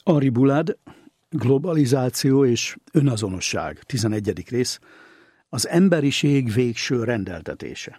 Henri Boulard, Globalizáció és önazonosság, 11. rész, az emberiség végső rendeltetése.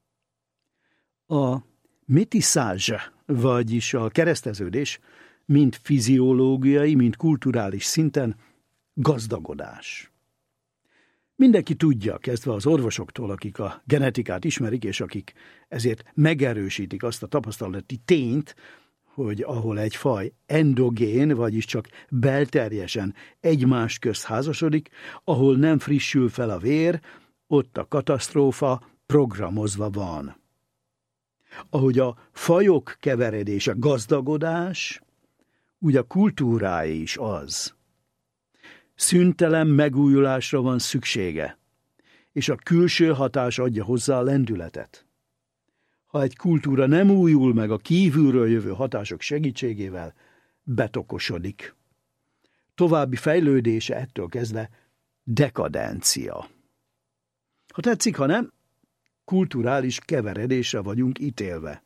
A métissage, vagyis a kereszteződés, mind fiziológiai, mind kulturális szinten gazdagodás. Mindenki tudja, kezdve az orvosoktól, akik a genetikát ismerik, és akik ezért megerősítik azt a tapasztalati tényt, hogy ahol egy faj endogén, vagyis csak belterjesen egymást közt házasodik, ahol nem frissül fel a vér, ott a katasztrófa programozva van. Ahogy a fajok keveredése gazdagodás, úgy a kultúrája is az. Szüntelen megújulásra van szüksége, és a külső hatás adja hozzá a lendületet. Ha egy kultúra nem újul meg a kívülről jövő hatások segítségével, betokosodik. További fejlődése ettől kezdve dekadencia. Ha tetszik, ha nem, kulturális keveredésre vagyunk ítélve.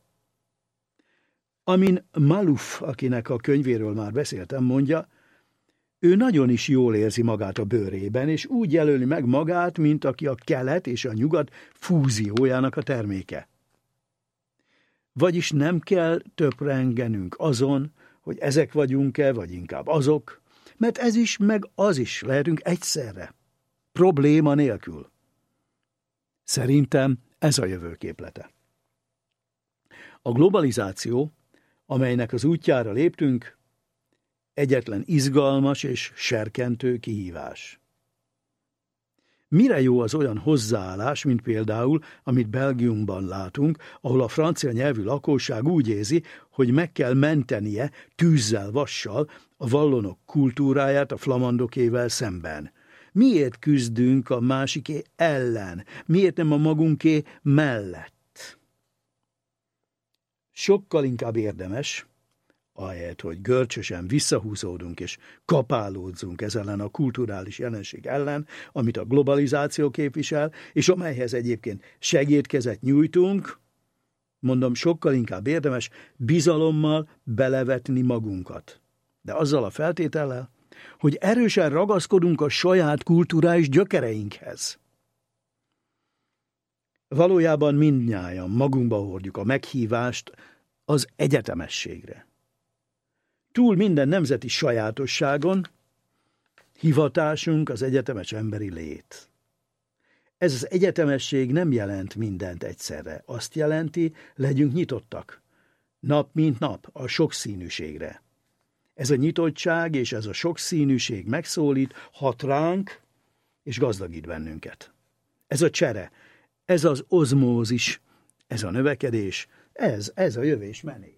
Amin Malouf, akinek a könyvéről már beszéltem, mondja, ő nagyon is jól érzi magát a bőrében, és úgy jelöli meg magát, mint aki a kelet és a nyugat fúziójának a terméke. Vagyis nem kell töprengenünk azon, hogy ezek vagyunk-e, vagy inkább azok, mert ez is, meg az is lehetünk egyszerre. Probléma nélkül. Szerintem ez a jövőképlete. A globalizáció, amelynek az útjára léptünk, egyetlen izgalmas és serkentő kihívás. Mire jó az olyan hozzáállás, mint például, amit Belgiumban látunk, ahol a francia nyelvű lakosság úgy érzi, hogy meg kell mentenie tűzzel, vassal a vallonok kultúráját a flamandokével szemben. Miért küzdünk a másiké ellen? Miért nem a magunké mellett? Sokkal inkább érdemes, ahelyett, hogy görcsösen visszahúzódunk és kapálódzunk ez ellen a kulturális jelenség ellen, amit a globalizáció képvisel, és amelyhez egyébként segédkezet nyújtunk, mondom, sokkal inkább érdemes bizalommal belevetni magunkat. De azzal a feltétellel, hogy erősen ragaszkodunk a saját kulturális gyökereinkhez. Valójában mindnyájan magunkba hordjuk a meghívást az egyetemességre. Túl minden nemzeti sajátosságon hivatásunk az egyetemes emberi lét. Ez az egyetemesség nem jelent mindent egyszerre. Azt jelenti, legyünk nyitottak. Nap mint nap a sokszínűségre. Ez a nyitottság és ez a sokszínűség megszólít, hat ránk és gazdagít bennünket. Ez a csere, ez az ozmózis, ez a növekedés, ez a jövés-menés.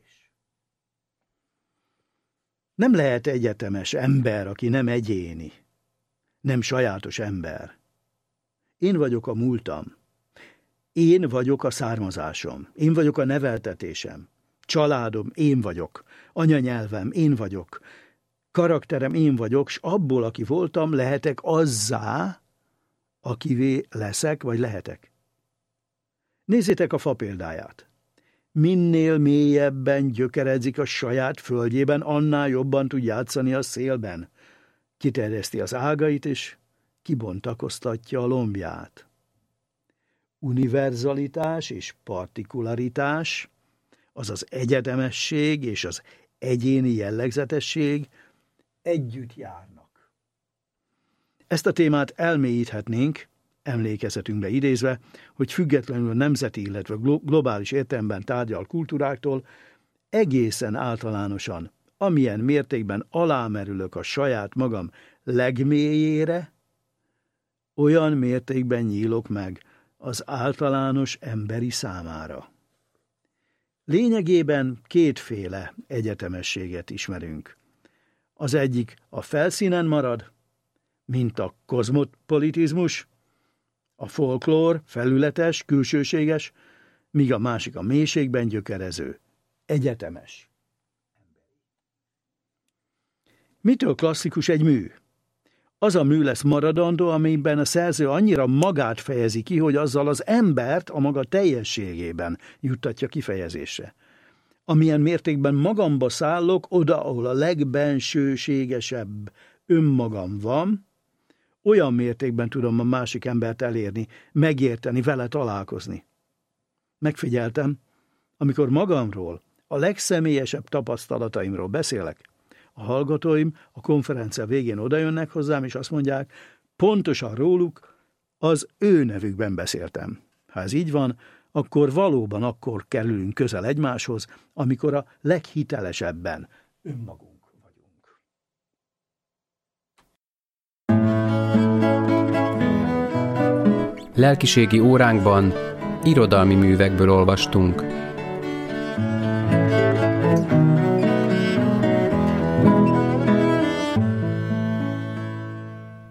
Nem lehet egyetemes ember, aki nem egyéni, nem sajátos ember. Én vagyok a múltam, én vagyok a származásom, én vagyok a neveltetésem, családom, én vagyok, anyanyelvem, én vagyok, karakterem, én vagyok, s abból, aki voltam, lehetek azzá, akivé leszek, vagy lehetek. Nézzétek a fa példáját. Minél mélyebben gyökeredzik a saját földjében, annál jobban tud játszani a szélben. Kiterjeszti az ágait, és kibontakoztatja a lombját. Univerzalitás és partikularitás, azaz egyetemesség és az egyéni jellegzetesség együtt járnak. Ezt a témát elmélyíthetnénk, emlékezetünkbe idézve, hogy függetlenül a nemzeti, illetve globális értelemben tárgyal kultúráktól egészen általánosan, amilyen mértékben alámerülök a saját magam legmélyére, olyan mértékben nyílok meg az általános emberi számára. Lényegében kétféle egyetemességet ismerünk. Az egyik a felszínen marad, mint a kozmopolitizmus, a folklór felületes, külsőséges, míg a másik a mélységben gyökerező, egyetemes. Mitől klasszikus egy mű? Az a mű lesz maradandó, amiben a szerző annyira magát fejezi ki, hogy azzal az embert a maga teljességében juttatja kifejezésre. amilyen mértékben magamba szállok, oda, ahol a legbensőségesebb önmagam van, olyan mértékben tudom a másik embert elérni, megérteni, vele találkozni. Megfigyeltem, amikor magamról, a legszemélyesebb tapasztalataimról beszélek, a hallgatóim a konferencia végén odajönnek hozzám, és azt mondják, pontosan róluk, az ő nevükben beszéltem. Ha ez így van, akkor valóban akkor kerülünk közel egymáshoz, amikor a leghitelesebben önmagunk vagyunk. Lelkiségi óránkban irodalmi művekből olvastunk.